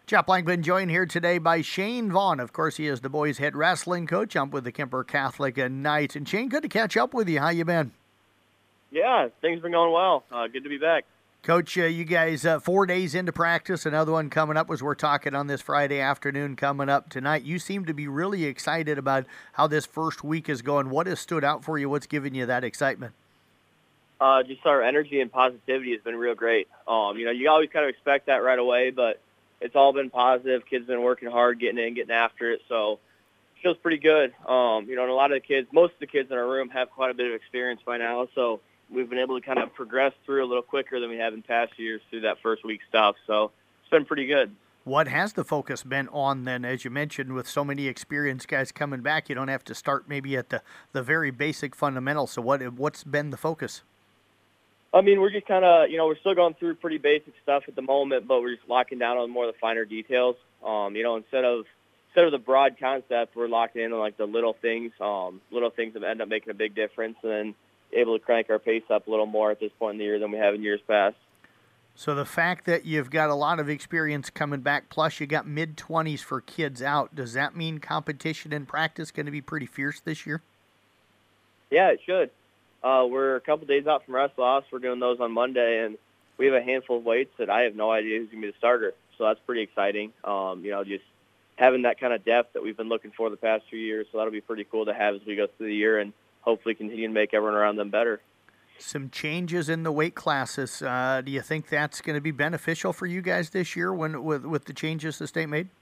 Jeff Blankman joined here today by Shane Vaughn. Of course, he is the boys' head wrestling coach. I'm with the Kemper Catholic Knights. And Shane, good to catch up with you. How you been? Yeah, things have been going well. Good to be back. Coach, you guys 4 days into practice. Another one coming up as we're talking on this Friday afternoon coming up tonight. You seem to be really excited about how this first week is going. What has stood out for you? What's giving you that excitement? Just our energy and positivity has been real great. You always kind of expect that right away, but it's all been positive. Kids have been working hard, getting in, getting after it, so it feels pretty good. And a lot of the kids, most of the kids in our room have quite a bit of experience by now, so we've been able to kind of progress through a little quicker than we have in past years through that first week stuff, so it's been pretty good. What has the focus been on then? As you mentioned, with so many experienced guys coming back, you don't have to start maybe at the very basic fundamentals. So what's been the focus? I mean, we're just kind of, we're still going through pretty basic stuff at the moment, but we're just locking down on more of the finer details. Instead of the broad concept, we're locking in on like the little things that end up making a big difference, and then able to crank our pace up a little more at this point in the year than we have in years past. So the fact that you've got a lot of experience coming back, plus you got mid-20s for kids out, does that mean competition in practice going to be pretty fierce this year? Yeah, it should. We're a couple days out from wrestle-offs. We're doing those on Monday, and we have a handful of weights that I have no idea who's going to be the starter. So that's pretty exciting. Just having that kind of depth that we've been looking for the past 2 years. So that'll be pretty cool to have as we go through the year and hopefully continue to make everyone around them better. Some changes in the weight classes. Do you think that's going to be beneficial for you guys this year with the changes the state made?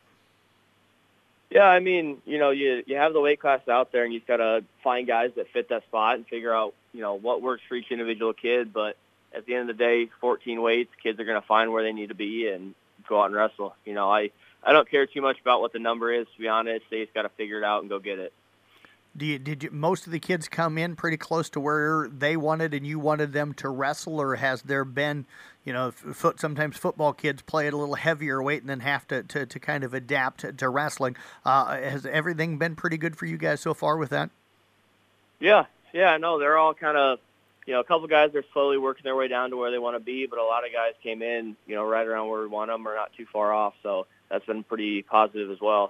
Yeah, I mean, you have the weight class out there, and you've got to find guys that fit that spot and figure out, what works for each individual kid. But at the end of the day, 14 weights, kids are going to find where they need to be and go out and wrestle. I don't care too much about what the number is, to be honest. They just got to figure it out and go get it. Did most of the kids come in pretty close to where they wanted and you wanted them to wrestle, or has there been, sometimes football kids play at a little heavier weight and then have to kind of adapt to wrestling? Has everything been pretty good for you guys so far with that? Yeah, no, they're all kind of, a couple guys are slowly working their way down to where they want to be, but a lot of guys came in, right around where we want them or not too far off, so that's been pretty positive as well.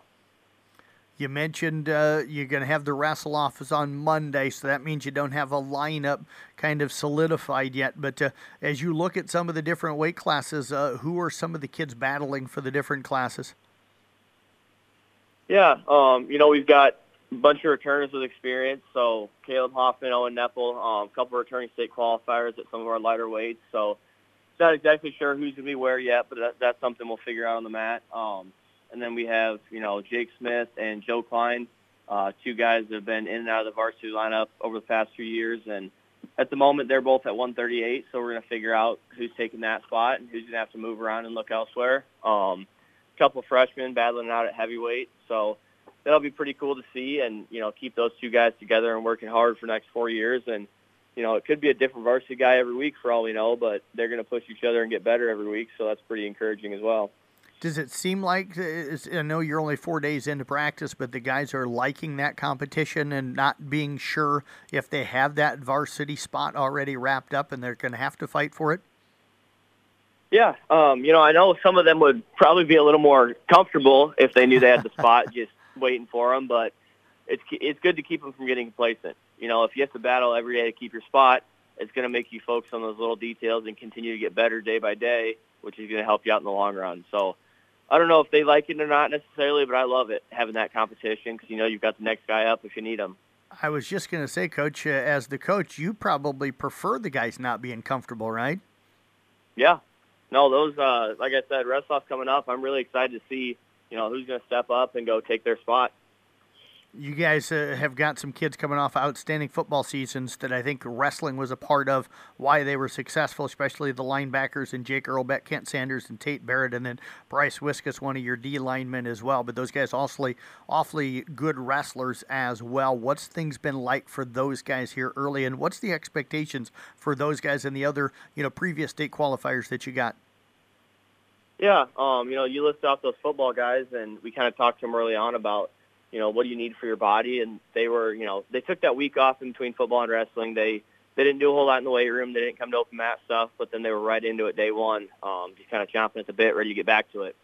You mentioned you're going to have the wrestle-offs on Monday, so that means you don't have a lineup kind of solidified yet. But as you look at some of the different weight classes, who are some of the kids battling for the different classes? Yeah, we've got a bunch of returners with experience. So Caleb Hoffman, Owen Neppel, a couple of returning state qualifiers at some of our lighter weights. So not exactly sure who's going to be where yet, but that's something we'll figure out on the mat. And then we have, Jake Smith and Joe Klein, two guys that have been in and out of the varsity lineup over the past few years. And at the moment, they're both at 138, so we're going to figure out who's taking that spot and who's going to have to move around and look elsewhere. A couple of freshmen battling out at heavyweight, so that'll be pretty cool to see and, keep those two guys together and working hard for the next 4 years. And, it could be a different varsity guy every week for all we know, but they're going to push each other and get better every week, so that's pretty encouraging as well. Does it seem like, I know you're only 4 days into practice, but the guys are liking that competition and not being sure if they have that varsity spot already wrapped up and they're going to have to fight for it? Yeah, I know some of them would probably be a little more comfortable if they knew they had the spot just waiting for them, but it's good to keep them from getting complacent. If you have to battle every day to keep your spot, it's going to make you focus on those little details and continue to get better day by day, which is going to help you out in the long run. So I don't know if they like it or not necessarily, but I love it, having that competition, because you've got the next guy up if you need him. I was just going to say, Coach, as the coach, you probably prefer the guys not being comfortable, right? Yeah. No, those, like I said, wrestle-offs coming up. I'm really excited to see, who's going to step up and go take their spot. You guys have got some kids coming off outstanding football seasons that I think wrestling was a part of why they were successful, especially the linebackers and Jake Earlbeck, Kent Sanders, and Tate Barrett, and then Bryce Wiskus, one of your D linemen as well. But those guys awfully good wrestlers as well. What's things been like for those guys here early, and what's the expectations for those guys and the other previous state qualifiers that you got? Yeah, you list off those football guys, and we kind of talked to them early on about what do you need for your body? And they were, they took that week off in between football and wrestling. They didn't do a whole lot in the weight room. They didn't come to open mat stuff, but then they were right into it day one, just kind of chomping at the bit, ready to get back to it.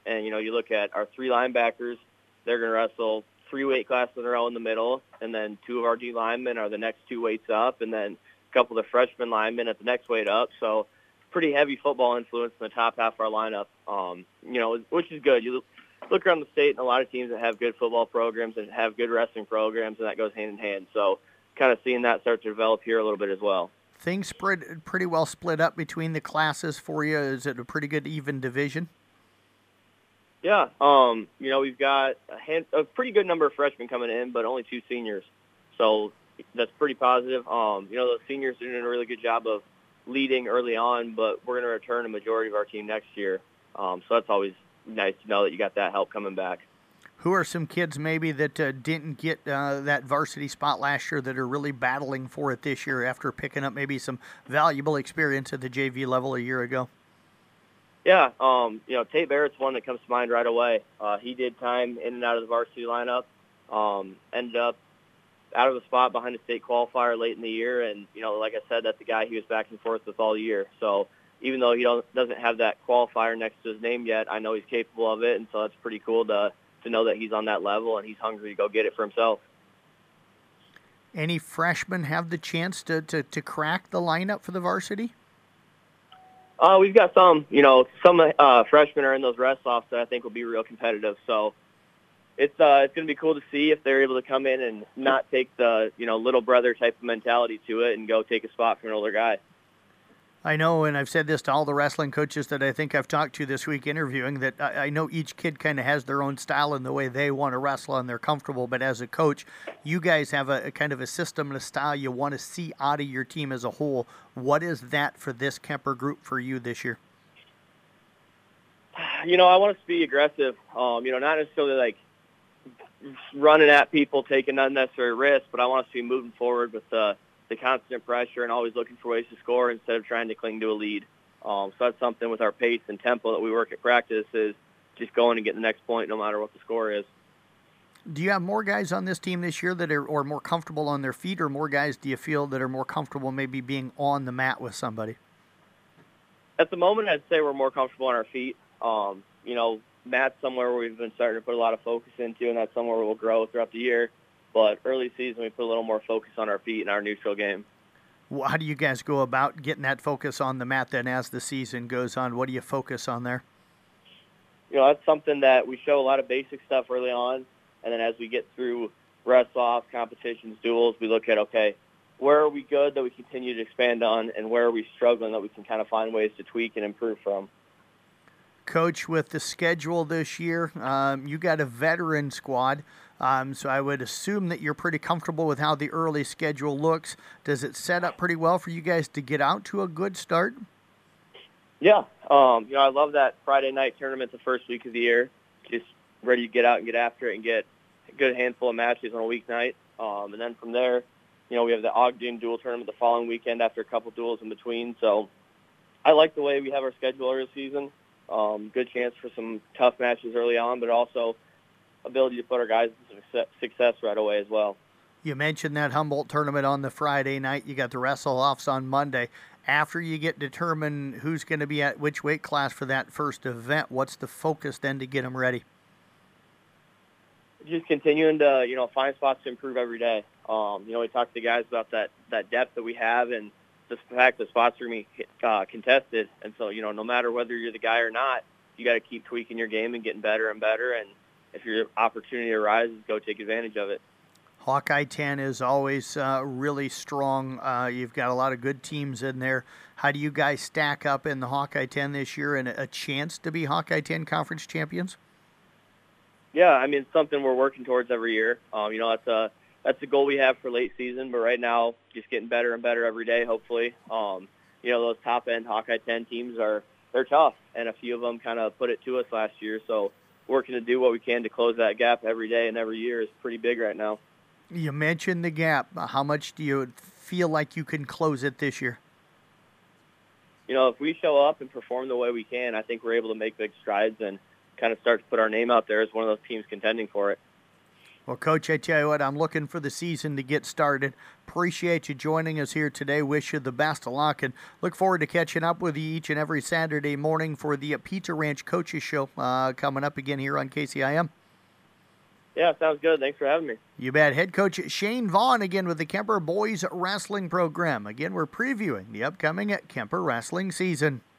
And, you look at our 3 linebackers, they're going to wrestle 3 weight classes in a row in the middle, and then 2 of our D linemen are the next 2 weights up, and then a couple of the freshman linemen at the next weight up. So pretty heavy football influence in the top half of our lineup, which is good. You look around the state and a lot of teams that have good football programs and have good wrestling programs, and that goes hand in hand. So kind of seeing that start to develop here a little bit as well. Things spread pretty well split up between the classes for you. Is it a pretty good even division? Yeah, we've got a pretty good number of freshmen coming in, but only 2 seniors. So that's pretty positive. Those seniors are doing a really good job of leading early on, but we're going to return a majority of our team next year. So that's always nice to know that you got that help coming back. Who are some kids maybe that didn't get that varsity spot last year that are really battling for it this year after picking up maybe some valuable experience at the JV level a year ago? Yeah, Tate Barrett's one that comes to mind right away. He did time in and out of the varsity lineup, ended up out of a spot behind a state qualifier late in the year, and, like I said, that's the guy he was back and forth with all year. So even though he doesn't have that qualifier next to his name yet, I know he's capable of it, and so that's pretty cool to know that he's on that level and he's hungry to go get it for himself. Any freshmen have the chance to crack the lineup for the varsity? We've got some freshmen are in those wrest-offs that I think will be real competitive. So it's going to be cool to see if they're able to come in and not take the, little brother type of mentality to it and go take a spot from an older guy. I know, and I've said this to all the wrestling coaches that I think I've talked to this week interviewing, that I know each kid kind of has their own style and the way they want to wrestle and they're comfortable. But as a coach, you guys have a kind of a system and a style you want to see out of your team as a whole. What is that for this Kemper group for you this year? I want us to be aggressive, not necessarily like running at people, taking unnecessary risks, but I want us to be moving forward with the constant pressure and always looking for ways to score instead of trying to cling to a lead. So that's something with our pace and tempo that we work at practice, is just going and getting the next point no matter what the score is. Do you have more guys on this team this year that are more comfortable on their feet, or more guys do you feel that are more comfortable maybe being on the mat with somebody? At the moment, I'd say we're more comfortable on our feet. Mat's somewhere where we've been starting to put a lot of focus into, and that's somewhere we'll grow throughout the year. But early season, we put a little more focus on our feet and our neutral game. Well, how do you guys go about getting that focus on the mat then as the season goes on? What do you focus on there? That's something that we show a lot of basic stuff early on, and then as we get through wrest-offs, competitions, duels, we look at, okay, where are we good that we continue to expand on, and where are we struggling that we can kind of find ways to tweak and improve from. Coach, with the schedule this year, you got a veteran squad, so I would assume that you're pretty comfortable with how the early schedule looks. Does it set up pretty well for you guys to get out to a good start? Yeah. I love that Friday night tournament the first week of the year. Just ready to get out and get after it and get a good handful of matches on a weeknight. And then from there, we have the Ogden dual tournament the following weekend after a couple duels in between. So I like the way we have our schedule early season. Good chance for some tough matches early on, but also ability to put our guys in success right away as well. You mentioned that Humboldt tournament on the Friday night. You got the wrestle-offs on Monday. After you get determined who's going to be at which weight class for that first event, what's the focus then to get them ready? Just continuing to, find spots to improve every day. We talk to the guys about that depth that we have, and the fact that spots are going to be contested. And so, no matter whether you're the guy or not, you got to keep tweaking your game and getting better and better. And if your opportunity arises, go take advantage of it. Hawkeye 10 is always really strong. You've got a lot of good teams in there. How do you guys stack up in the Hawkeye 10 this year, and a chance to be Hawkeye 10 conference champions? Yeah, it's something we're working towards every year. That's the goal we have for late season, but right now just getting better and better every day, hopefully. Those top-end Hawkeye 10 teams they're tough, and a few of them kind of put it to us last year. So working to do what we can to close that gap every day and every year is pretty big right now. You mentioned the gap. How much do you feel like you can close it this year? If we show up and perform the way we can, I think we're able to make big strides and kind of start to put our name out there as one of those teams contending for it. Well, Coach, I tell you what, I'm looking for the season to get started. Appreciate you joining us here today. Wish you the best of luck, and look forward to catching up with you each and every Saturday morning for the Pizza Ranch Coaches Show coming up again here on KCIM. Yeah, sounds good. Thanks for having me. You bet. Head coach Shane Vaughn again with the Kemper Boys Wrestling Program. Again, we're previewing the upcoming Kemper Wrestling season.